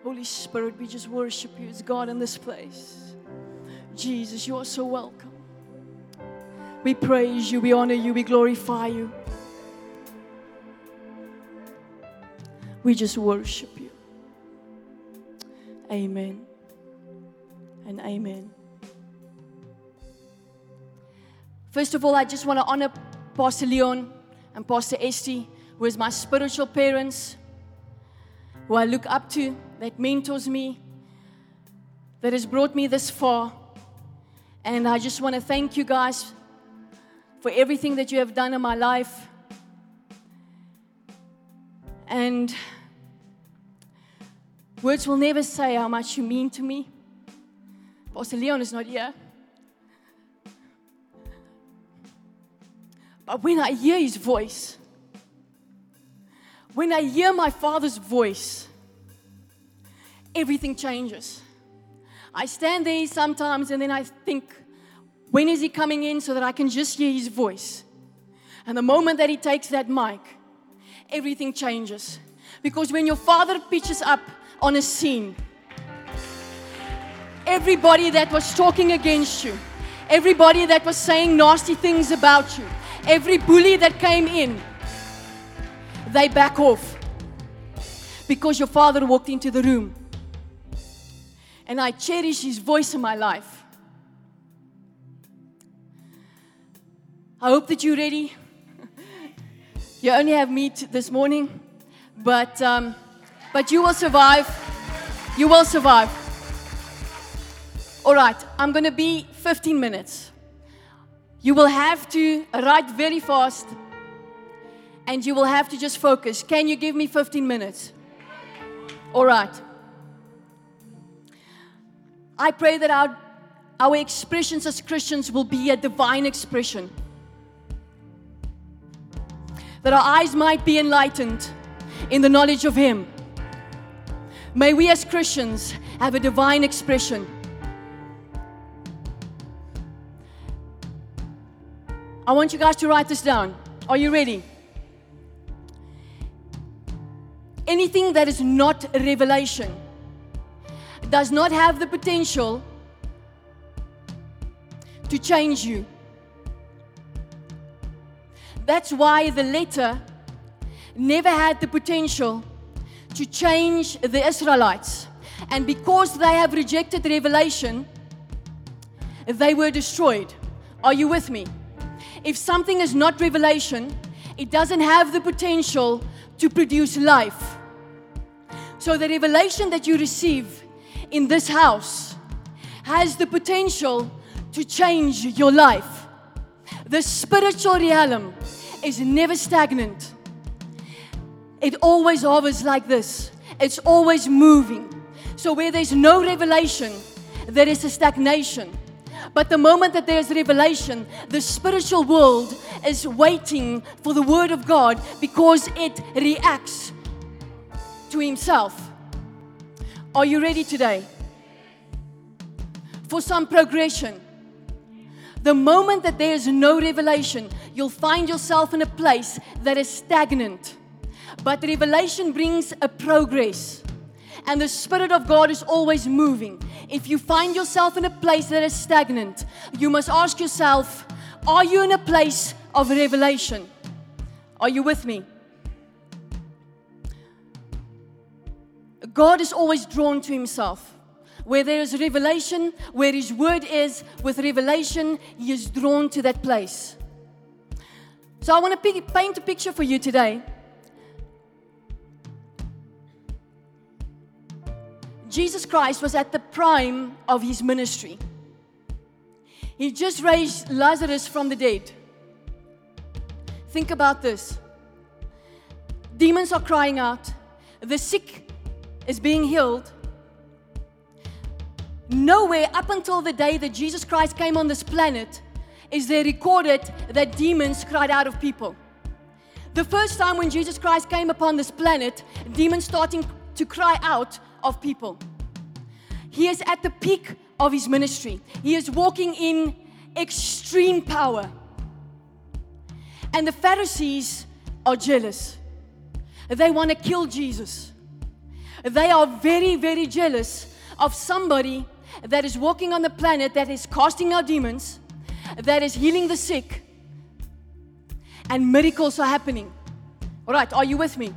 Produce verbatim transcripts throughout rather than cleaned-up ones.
Holy Spirit, we just worship you as God in this place. Jesus, you are so welcome. We praise you, we honor you, we glorify you. We just worship you. Amen and amen. First of all, I just want to honor Pastor Leon and Pastor Esty, who is my spiritual parents, who I look up to, that mentors me, that has brought me this far. And I just want to thank you guys for everything that you have done in my life. And words will never say how much you mean to me. Pastor Leon is not here. But when I hear his voice, when I hear my Father's voice, everything changes. I stand there sometimes and then I think, when is he coming in so that I can just hear his voice? And the moment that he takes that mic, everything changes. Because when your Father pitches up on a scene, everybody that was talking against you, everybody that was saying nasty things about you, every bully that came in, they back off. Because your Father walked into the room. And I cherish his voice in my life. I hope that you're ready. You only have meat this morning, but um, but you will survive. You will survive. All right, I'm going to be fifteen minutes. You will have to write very fast, and you will have to just focus. Can you give me fifteen minutes? All right. I pray that our, our expressions as Christians will be a divine expression. That our eyes might be enlightened in the knowledge of Him. May we as Christians have a divine expression. I want you guys to write this down. Are you ready? Anything that is not revelation does not have the potential to change you. That's why the letter never had the potential to change the Israelites. And because they have rejected revelation, they were destroyed. Are you with me? If something is not revelation, it doesn't have the potential to produce life. So the revelation that you receive in this house has the potential to change your life. The spiritual realm is never stagnant. It always hovers like this. It's always moving. So where there's no revelation, there is a stagnation. But the moment that there's revelation, the spiritual world is waiting for the Word of God because it reacts to Himself. Are you ready today for some progression? The moment that there is no revelation, you'll find yourself in a place that is stagnant. But revelation brings a progress. And the Spirit of God is always moving. If you find yourself in a place that is stagnant, you must ask yourself, are you in a place of revelation? Are you with me? God is always drawn to Himself. Where there is revelation, where His Word is, with revelation, He is drawn to that place. So I want to paint a picture for you today. Jesus Christ was at the prime of His ministry. He just raised Lazarus from the dead. Think about this. Demons are crying out. The sick is being healed. Nowhere up until the day that Jesus Christ came on this planet is there recorded that demons cried out of people. The first time when Jesus Christ came upon this planet, demons starting to cry out of people. He is at the peak of His ministry. He is walking in extreme power. And the Pharisees are jealous. They want to kill Jesus. They are very, very jealous of somebody that is walking on the planet, that is casting out demons, that is healing the sick, and miracles are happening. All right, are you with me?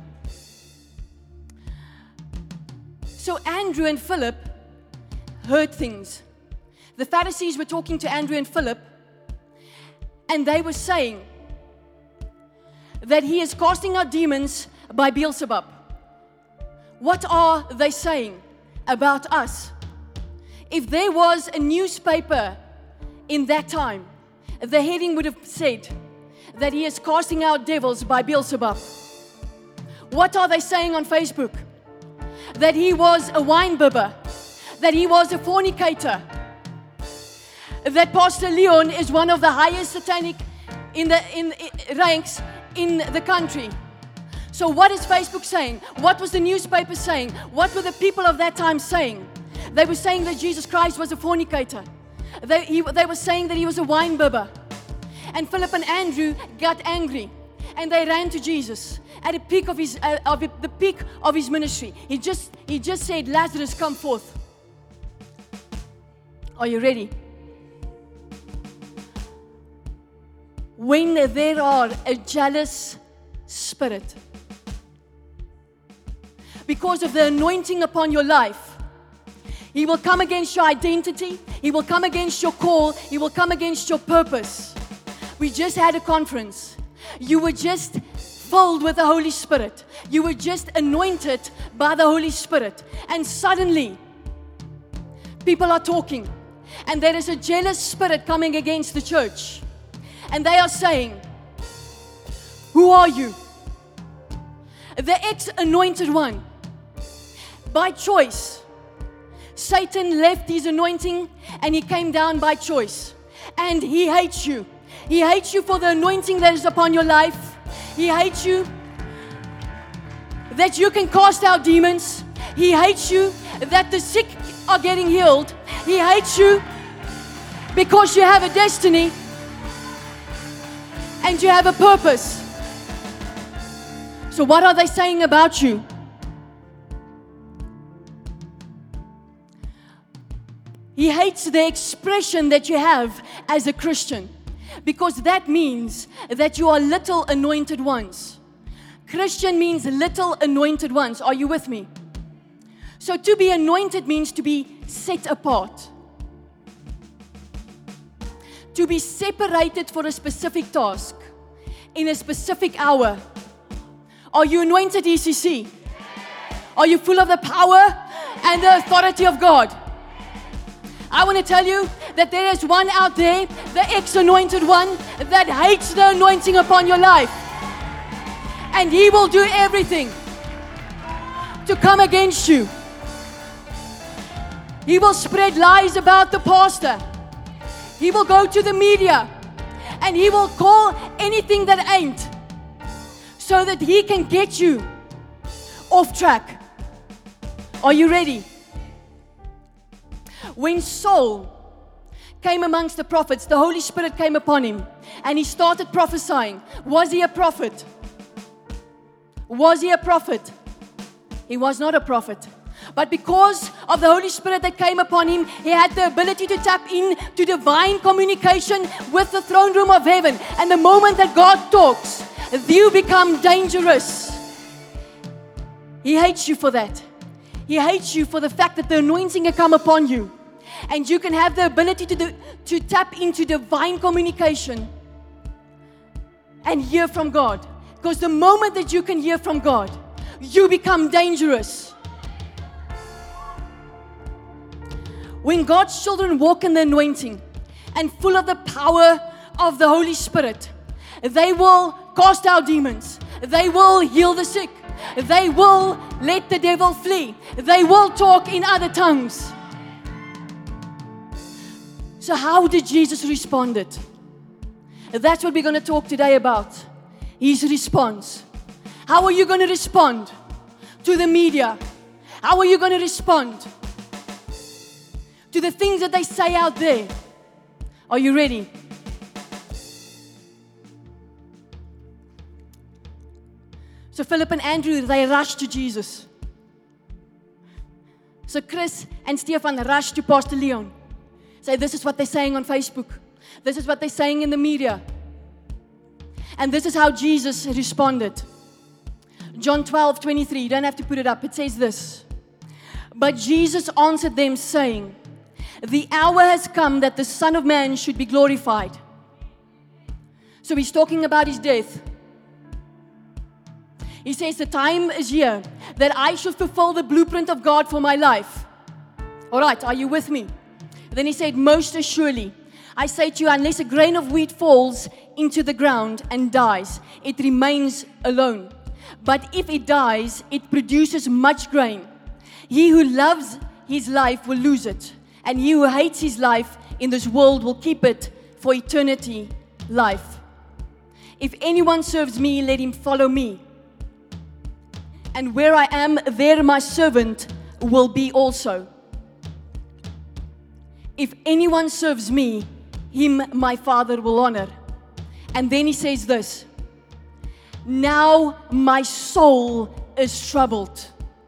So Andrew and Philip heard things. The Pharisees were talking to Andrew and Philip, and they were saying that he is casting out demons by Beelzebub. What are they saying about us? If there was a newspaper in that time, the heading would have said that he is casting out devils by Beelzebub. What are they saying on Facebook? That he was a wine bibber, that he was a fornicator, that Pastor Leon is one of the highest satanic in the in, in ranks in the country. So what is Facebook saying? What was the newspaper saying? What were the people of that time saying? They were saying that Jesus Christ was a fornicator. They, he, they were saying that he was a wine bibber. And Philip and Andrew got angry, and they ran to Jesus at the peak of his uh, of the peak of his ministry. He just he just said, "Lazarus, come forth." Are you ready? When there are a jealous spirit, because of the anointing upon your life, he will come against your identity. He will come against your call. He will come against your purpose. We just had a conference. You were just filled with the Holy Spirit. You were just anointed by the Holy Spirit. And suddenly, people are talking. And there is a jealous spirit coming against the church. And they are saying, "Who are you?" The ex-anointed one. By choice. Satan left his anointing and he came down by choice. And he hates you. He hates you for the anointing that is upon your life. He hates you that you can cast out demons. He hates you that the sick are getting healed. He hates you because you have a destiny and you have a purpose. So what are they saying about you? He hates the expression that you have as a Christian, because that means that you are little anointed ones. Christian means little anointed ones. Are you with me? So to be anointed means to be set apart, to be separated for a specific task in a specific hour. Are you anointed, E C C? Are you full of the power and the authority of God? I want to tell you that there is one out there, the ex-anointed one, that hates the anointing upon your life. And he will do everything to come against you. He will spread lies about the pastor. He will go to the media and he will call anything that ain't, so that he can get you off track. Are you ready? When Saul came amongst the prophets, the Holy Spirit came upon him and he started prophesying. Was he a prophet? Was he a prophet? He was not a prophet. But because of the Holy Spirit that came upon him, he had the ability to tap into divine communication with the throne room of heaven. And the moment that God talks, you become dangerous. He hates you for that. He hates you for the fact that the anointing can come upon you. And you can have the ability to, do, to tap into divine communication and hear from God. Because the moment that you can hear from God, you become dangerous. When God's children walk in the anointing and full of the power of the Holy Spirit, they will cast out demons. They will heal the sick. They will let the devil flee. They will talk in other tongues. So how did Jesus respond? That's what we're going to talk today about. His response. How are you going to respond to the media? How are you going to respond to the things that they say out there? Are you ready? So Philip and Andrew, they rushed to Jesus. So Chris and Stefan rushed to Pastor Leon. Say, this is what they're saying on Facebook. This is what they're saying in the media. And this is how Jesus responded. John twelve twenty-three, you don't have to put it up. It says this. But Jesus answered them, saying, the hour has come that the Son of Man should be glorified. So he's talking about his death. He says, the time is here that I should fulfill the blueprint of God for my life. All right, are you with me? Then he said, most assuredly, I say to you, unless a grain of wheat falls into the ground and dies, it remains alone. But if it dies, it produces much grain. He who loves his life will lose it, and he who hates his life in this world will keep it for eternity life. If anyone serves me, let him follow me. And where I am, there my servant will be also. If anyone serves me, him my Father will honor. And then he says this, now my soul is troubled.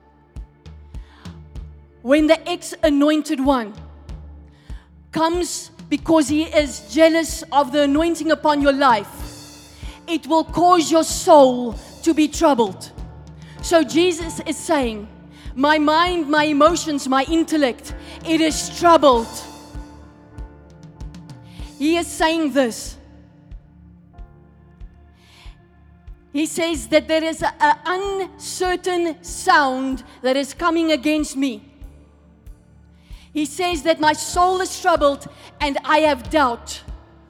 When the ex-anointed one comes because he is jealous of the anointing upon your life, it will cause your soul to be troubled. So Jesus is saying, my mind, my emotions, my intellect, it is troubled. He is saying this. He says that there is an uncertain sound that is coming against me. He says that my soul is troubled and I have doubt.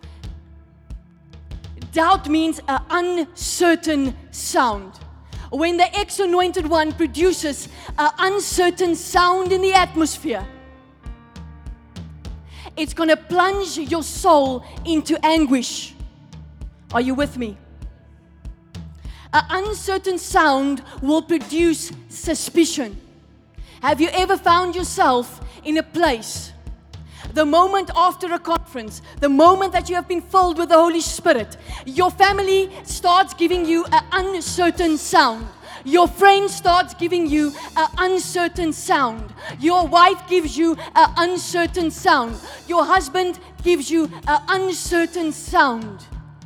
Doubt means an uncertain sound. When the ex-anointed one produces an uncertain sound in the atmosphere, it's going to plunge your soul into anguish. Are you with me? An uncertain sound will produce suspicion. Have you ever found yourself in a place, the moment after a conference, the moment that you have been filled with the Holy Spirit, your family starts giving you an uncertain sound. Your friend starts giving you an uncertain sound. Your wife gives you an uncertain sound. Your husband gives you an uncertain sound.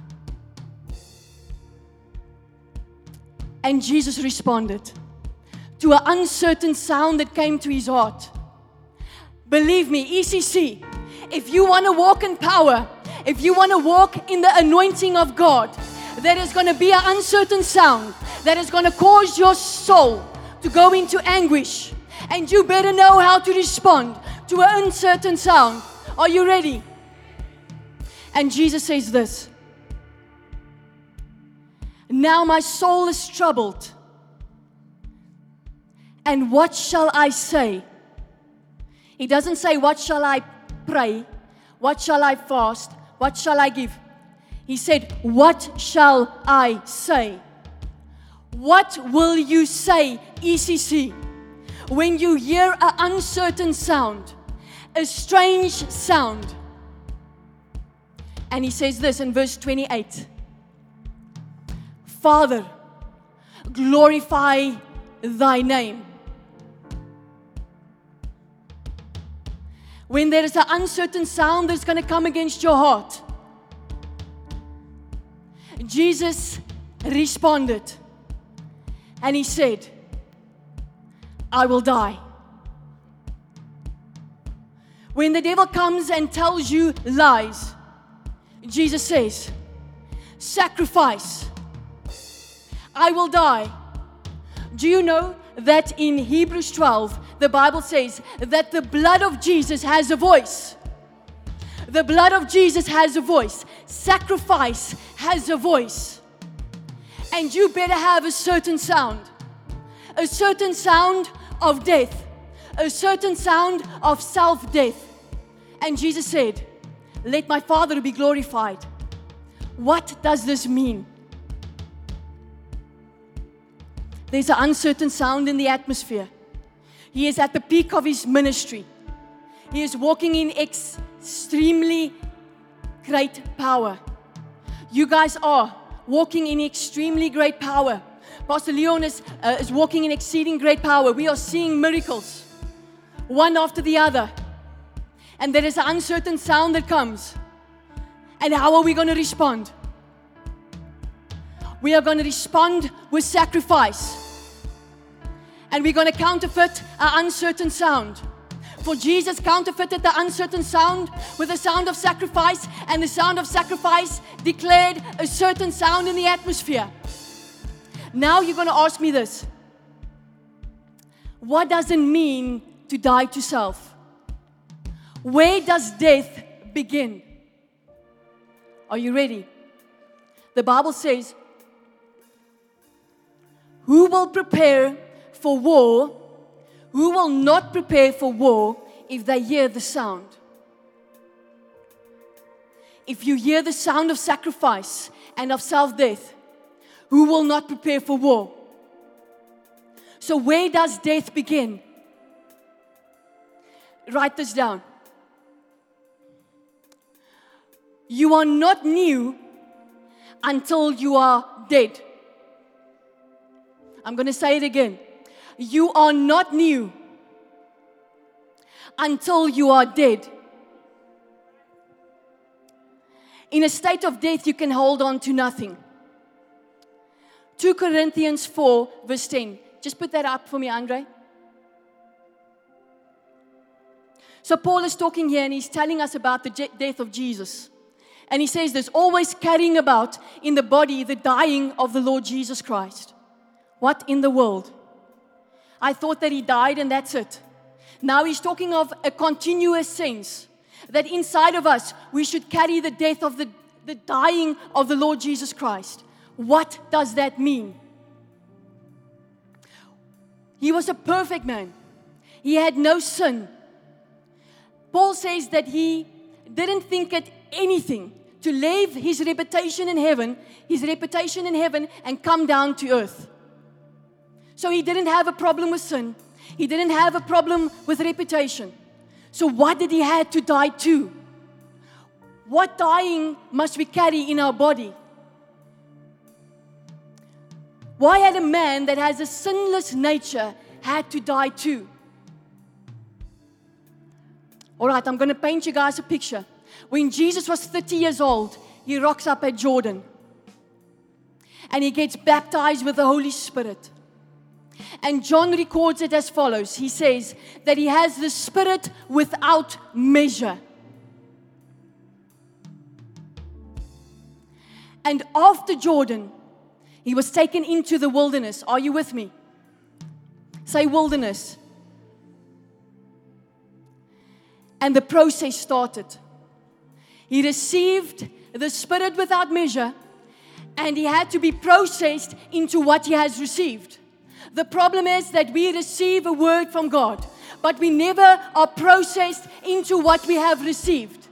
And Jesus responded to an uncertain sound that came to his heart. Believe me, E C C, if you want to walk in power, if you want to walk in the anointing of God, there is going to be an uncertain sound that is going to cause your soul to go into anguish. And you better know how to respond to an uncertain sound. Are you ready? And Jesus says this. Now my soul is troubled. And what shall I say? He doesn't say, what shall I pray? What shall I fast? What shall I give? He said, what shall I say? What will you say, E C C, when you hear an uncertain sound, a strange sound? And he says this in verse twenty-eight. Father, glorify thy name. When there is an uncertain sound that's going to come against your heart, Jesus responded and he said, I will die. When the devil comes and tells you lies, Jesus says, sacrifice. I will die. Do you know that in Hebrews twelve, the Bible says that the blood of Jesus has a voice? The blood of Jesus has a voice. Sacrifice has a voice. And you better have a certain sound. A certain sound of death. A certain sound of self-death. And Jesus said, let my Father be glorified. What does this mean? There's an uncertain sound in the atmosphere. He is at the peak of his ministry. He is walking in extremely great power. You guys are walking in extremely great power. Pastor Leon is, uh, is walking in exceeding great power. We are seeing miracles. one after the other. And there is an uncertain sound that comes. And how are we going to respond? We are going to respond with sacrifice. And we're going to counterfeit an uncertain sound. For Jesus counterfeited the uncertain sound with the sound of sacrifice, and the sound of sacrifice declared a certain sound in the atmosphere. Now you're going to ask me this. What does it mean to die to self? Where does death begin? Are you ready? The Bible says, who will prepare for war? Who will not prepare for war if they hear the sound? If you hear the sound of sacrifice and of self-death, who will not prepare for war? So where does death begin? Write this down. You are not new until you are dead. I'm going to say it again. You are not new until you are dead. In a state of death, you can hold on to nothing. Second Corinthians four, verse ten. Just put that up for me, Andre. So Paul is talking here and he's telling us about the je- death of Jesus. And he says there's always carrying about in the body the dying of the Lord Jesus Christ. What in the world? I thought that he died and that's it. Now he's talking of a continuous sense that inside of us we should carry the death of the, the dying of the Lord Jesus Christ. What does that mean? He was a perfect man. He had no sin. Paul says that he didn't think it anything to leave his reputation in heaven, his reputation in heaven, and come down to earth. So he didn't have a problem with sin. He didn't have a problem with reputation. So what did he have to die to? What dying must we carry in our body? Why had a man that has a sinless nature had to die too? All right, I'm going to paint you guys a picture. When Jesus was thirty years old, he rocks up at Jordan. And he gets baptized with the Holy Spirit. And John records it as follows. He says that he has the Spirit without measure. And after Jordan, he was taken into the wilderness. Are you with me? Say wilderness. And the process started. He received the Spirit without measure, and he had to be processed into what he has received. The problem is that we receive a word from God, but we never are processed into what we have received.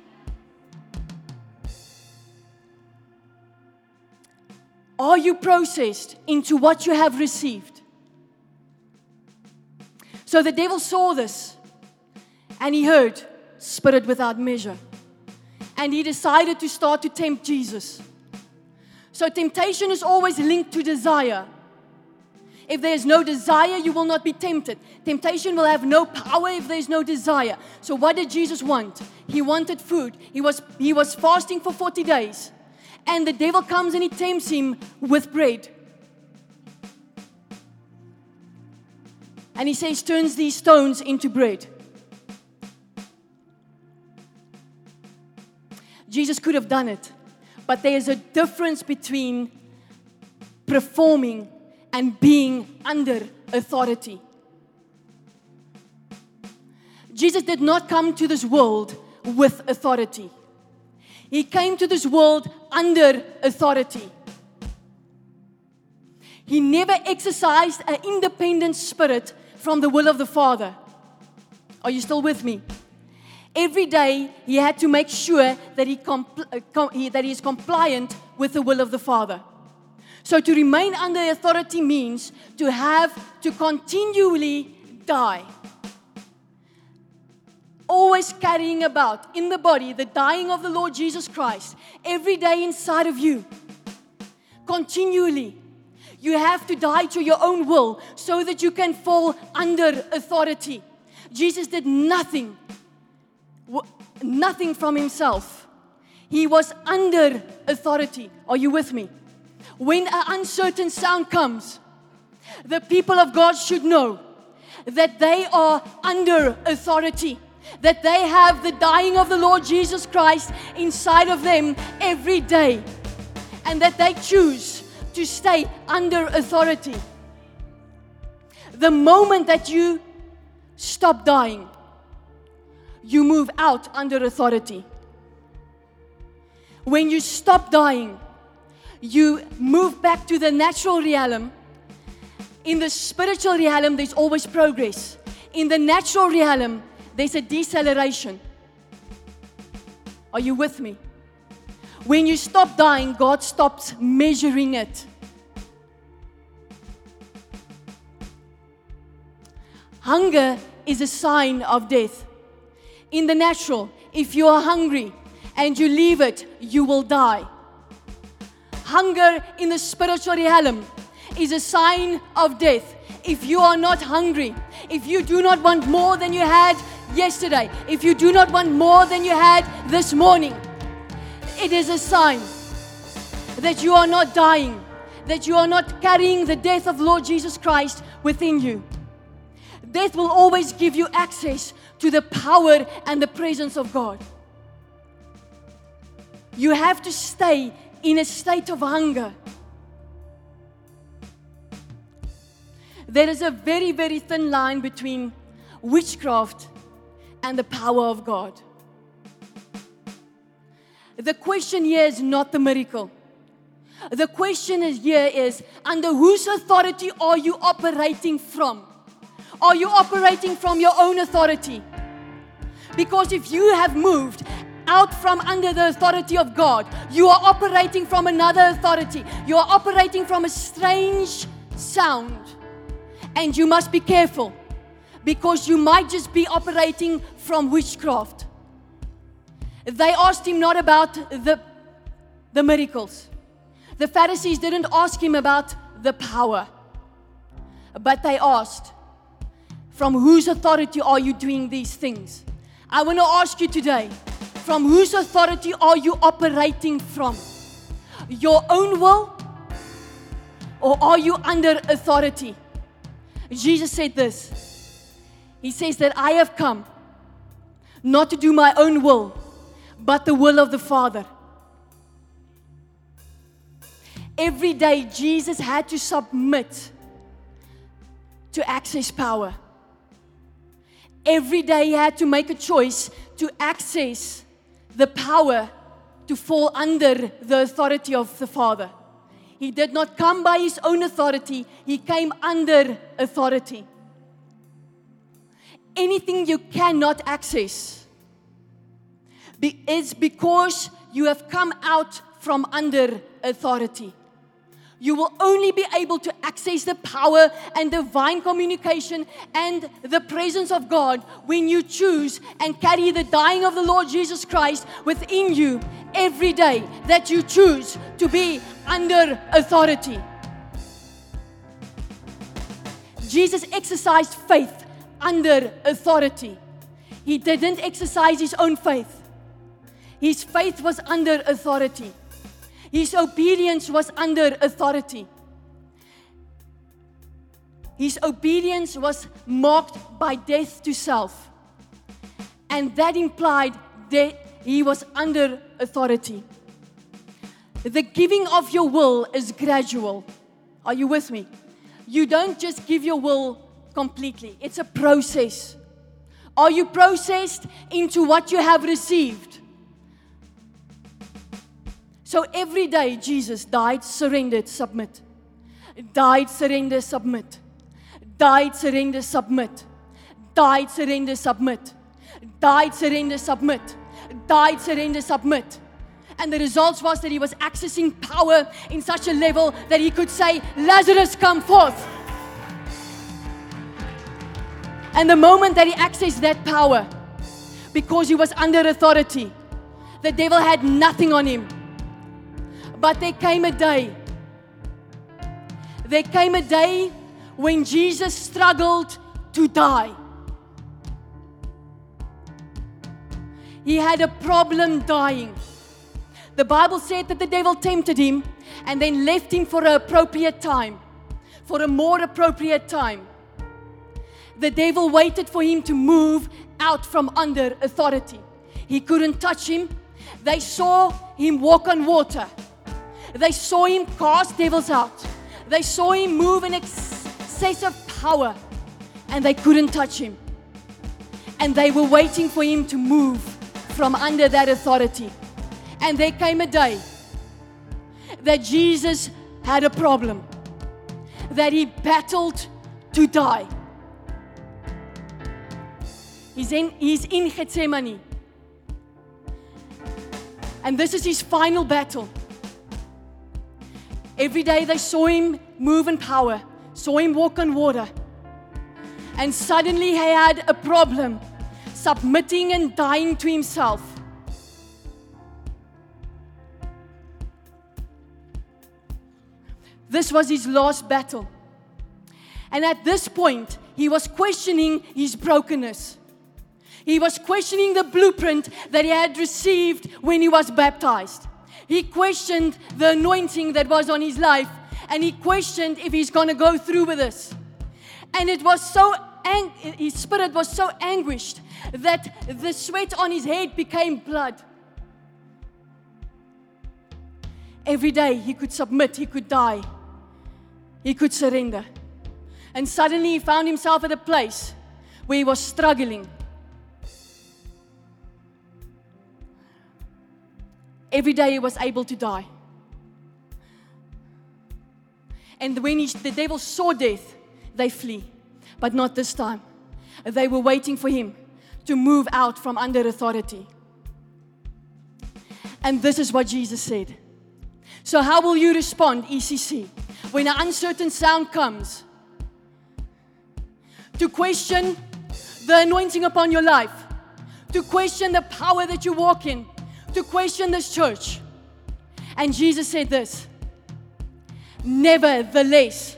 Are you processed into what you have received? So the devil saw this, and he heard Spirit without measure. And he decided to start to tempt Jesus. So temptation is always linked to desire. If there is no desire, you will not be tempted. Temptation will have no power if there is no desire. So what did Jesus want? He wanted food. He was, he was fasting for forty days. And the devil comes and he tempts him with bread. And he says, turns these stones into bread. Jesus could have done it. But there is a difference between performing and being under authority. Jesus did not come to this world with authority. He came to this world under authority. He never exercised an independent spirit from the will of the Father. Are you still with me? Every day he had to make sure that he, compl- uh, com- he that he is compliant with the will of the Father. So to remain under authority means to have to continually die. Always carrying about in the body the dying of the Lord Jesus Christ every day inside of you. Continually. You have to die to your own will so that you can fall under authority. Jesus did nothing, nothing from himself. He was under authority. Are you with me? When an uncertain sound comes, the people of God should know that they are under authority, that they have the dying of the Lord Jesus Christ inside of them every day, and that they choose to stay under authority. The moment that you stop dying, you move out under authority. When you stop dying, you move back to the natural realm. In the spiritual realm, there's always progress. In the natural realm, there's a deceleration. Are you with me? When you stop dying, God stops measuring it. Hunger is a sign of death. In the natural, if you are hungry and you leave it, you will die. Hunger in the spiritual realm is a sign of death. If you are not hungry, if you do not want more than you had yesterday, if you do not want more than you had this morning, it is a sign that you are not dying, that you are not carrying the death of Lord Jesus Christ within you. Death will always give you access to the power and the presence of God. You have to stay in a state of hunger. There is a very, very thin line between witchcraft and the power of God. The question here is not the miracle. The question is here is, under whose authority are you operating from? Are you operating from your own authority? Because if you have moved out from under the authority of God, you are operating from another authority. You are operating from a strange sound. And you must be careful, because you might just be operating from witchcraft. They asked him not about the, the miracles. The Pharisees didn't ask him about the power. But they asked, from whose authority are you doing these things? I want to ask you today, from whose authority are you operating from? Your own will? Or are you under authority? Jesus said this. He says that I have come not to do my own will, but the will of the Father. Every day, Jesus had to submit to access power. Every day, he had to make a choice to access the power to fall under the authority of the Father. He did not come by his own authority. He came under authority. Anything you cannot access is because you have come out from under authority. You will only be able to access the power and divine communication and the presence of God when you choose and carry the dying of the Lord Jesus Christ within you every day, that you choose to be under authority. Jesus exercised faith under authority. He didn't exercise his own faith. His faith was under authority. His obedience was under authority. His obedience was marked by death to self. And that implied that he was under authority. The giving of your will is gradual. Are you with me? You don't just give your will completely. It's a process. Are you processed into what you have received? So every day, Jesus died, surrendered, submit. Died, surrender, submit. Died, surrender, submit. Died, surrender, submit. Died, surrender, submit. Died, surrender, submit. And the results was that he was accessing power in such a level that he could say, Lazarus, come forth. And the moment that he accessed that power, because he was under authority, the devil had nothing on him. But there came a day, there came a day when Jesus struggled to die. He had a problem dying. The Bible said that the devil tempted him and then left him for an appropriate time, for a more appropriate time. The devil waited for him to move out from under authority. He couldn't touch him. They saw him walk on water. They saw him cast devils out. They saw him move in excessive power, and they couldn't touch him. And they were waiting for him to move from under that authority. And there came a day that Jesus had a problem, that he battled to die. He's in, he's in Gethsemane. And this is his final battle. Every day they saw him move in power, saw him walk on water. And suddenly he had a problem, submitting and dying to himself. This was his last battle. And at this point, he was questioning his brokenness. He was questioning the blueprint that he had received when he was baptized. He questioned the anointing that was on his life, and he questioned if he's going to go through with this. And it was so, ang- his spirit was so anguished that the sweat on his head became blood. Every day he could submit, he could die, he could surrender. And suddenly he found himself at a place where he was struggling. Every day he was able to die. And when he, the devil saw death, they flee. But not this time. They were waiting for him to move out from under authority. And this is what Jesus said. So how will you respond, E C C, when an uncertain sound comes? To question the anointing upon your life. To question the power that you walk in. To question this church. And Jesus said this. Nevertheless.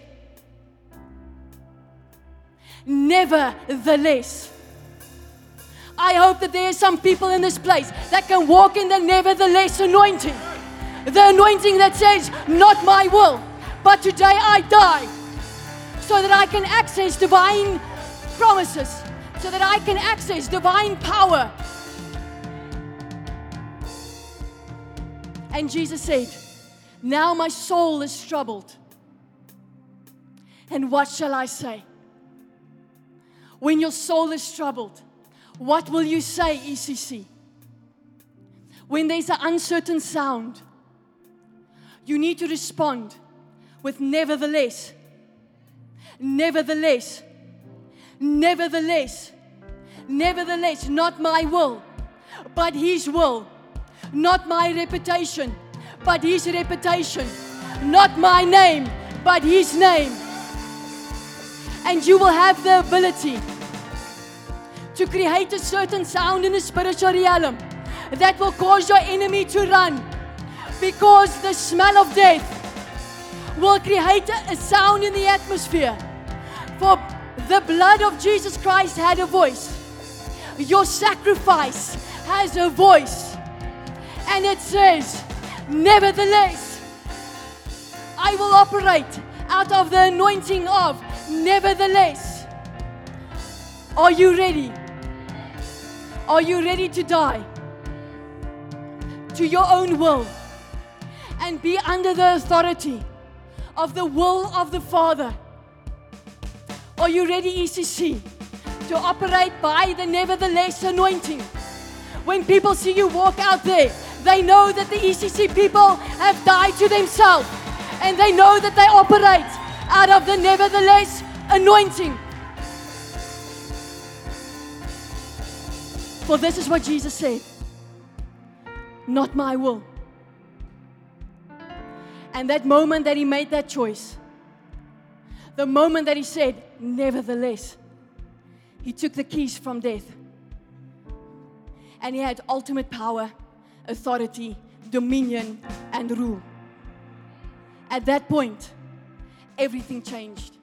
Nevertheless. I hope that there are some people in this place that can walk in the nevertheless anointing. The anointing that says, not my will, but today I die. So that I can access divine promises. So that I can access divine power. And Jesus said, now my soul is troubled. And what shall I say? When your soul is troubled, what will you say, E C C? When there's an uncertain sound, you need to respond with nevertheless. Nevertheless. Nevertheless. Nevertheless, not my will, but His will. Not my reputation, but His reputation. Not my name, but His name. And you will have the ability to create a certain sound in the spiritual realm that will cause your enemy to run, because the smell of death will create a sound in the atmosphere. For the blood of Jesus Christ had a voice. Your sacrifice has a voice. And it says, nevertheless, I will operate out of the anointing of nevertheless. Are you ready? Are you ready to die to your own will and be under the authority of the will of the Father? Are you ready, E C C, to operate by the nevertheless anointing? When people see you walk out there, they know that the E C C people have died to themselves, and they know that they operate out of the nevertheless anointing. For this is what Jesus said, not my will. And that moment that He made that choice, the moment that He said, nevertheless, He took the keys from death. And He had ultimate power, authority, dominion, and rule. At that point, everything changed.